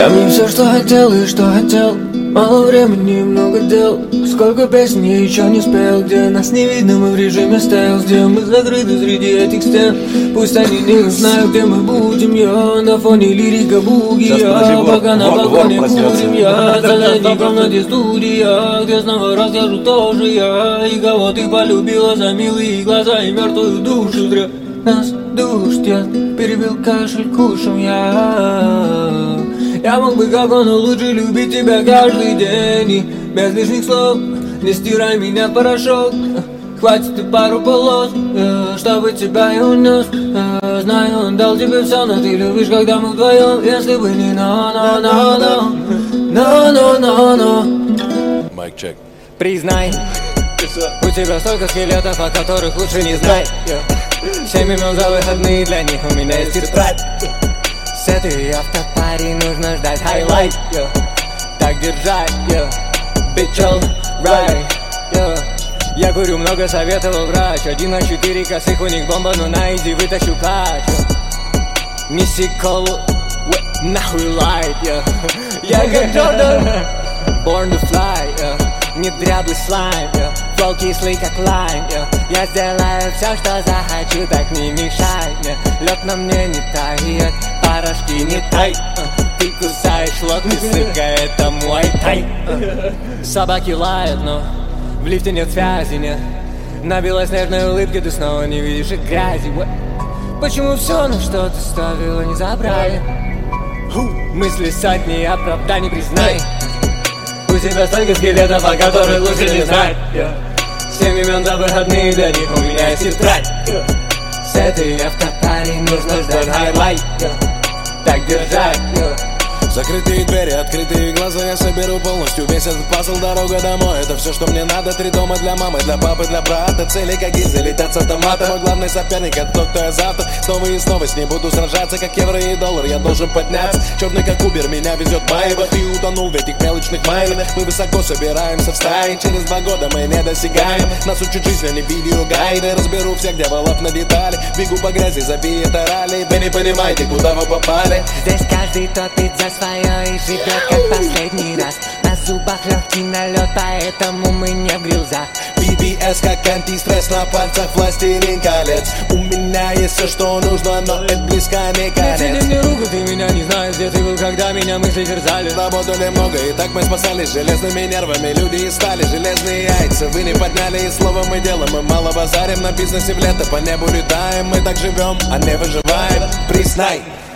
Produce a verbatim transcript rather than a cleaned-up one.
мне все, что хотел и что хотел. Мало времени, много дел. Сколько песен я еще не спел. Где нас не видно, мы в режиме стелс. Где мы закрыты среди этих стен. Пусть они не узнают, где мы будем. Я на фоне лирика буги. Я пока на балконе курим. Я в соседней комнате студия, где снова расскажу тоже я. И кого ты полюбила за милые глаза и мертвую душу. Зря нас душит, я перебил кашель кушем я. Я мог бы, как он, лучше любить тебя каждый день. И без лишних слов не стирай меня в порошок. Хватит и пару полос, чтобы тебя я унес. Знаю, он дал тебе все, но ты любишь, когда мы вдвоем. Если бы не но-но-но-но, но-но-но-но. Майк чек. Признай, у тебя столько скелетов, о которых лучше не знать. Семь имен за выходные, для них у меня есть тетрадь. С этой автопари нужно ждать хайлайт, yeah. Так держать, yeah. Bitch, all right, yeah. Я курю, много советовал врач. Один на четыре косых, у них бомба, но на изи вытащу клатч, yeah. Неси колу, нахуй лайт, yeah. Я как Джордан, born to fly, yeah. Не дряблый слайм, yeah. Флоу кислый, как лайм, yeah. Я сделаю все, что захочу, так не мешай мне. Лед на мне не тает, порошки не тай. Ты кусаешь локти, сука, это мой тай. Собаки лают, но в лифте нет связи, нет. На белоснежной улыбке ты снова не видишь и грязи. Почему все, на что ты ставила, не забрали? Мысли сотни оправданий, признай. У тебя столько скелетов, о которых лучше не знать, yeah. Семь имен за выходные, для них у меня есть тетрадь, yeah. С этой автопари нужно ждать хайлайт, yeah. Так держать, yeah. Закрытые двери, открытые глаза, я соберу полностью весь этот пазл. Дорога домой, это все, что мне надо. Три дома для мамы, для папы, для брата. Цели как гильзы летят с автомата. Мой главный соперник, это тот, кто я завтра. Снова и снова с ним буду сражаться. Как евро и доллар, я должен подняться. Черный как Убер, меня везет Майба. Ты утонул в этих мелочных майлах. Мы высоко собираемся в стаи. Через два года мы не достигаем. Нас учат жизнь, а не видеогайды. Разберу всех дьяволов на детали. Бегу по грязи, забиет орали. Вы не понимаете, куда вы попали. Здесь каждый топит за свое и живет как последний раз. На зубах легкий налет, поэтому мы не в грилзах. би би эс как антистресс, на пальцах властелин колец. У меня есть все, что нужно, но это близко не конец. Не тяни мне руку, ты меня не знаешь, где ты был, когда меня мысли терзали. Работали много, и так мы спасались железными нервами. Люди и стали железные яйца. Вы не подняли, и слово мы делаем. Мы мало базарим на бизнесе в лето, по небу летаем. Мы так живем, а не выживаем. Признай.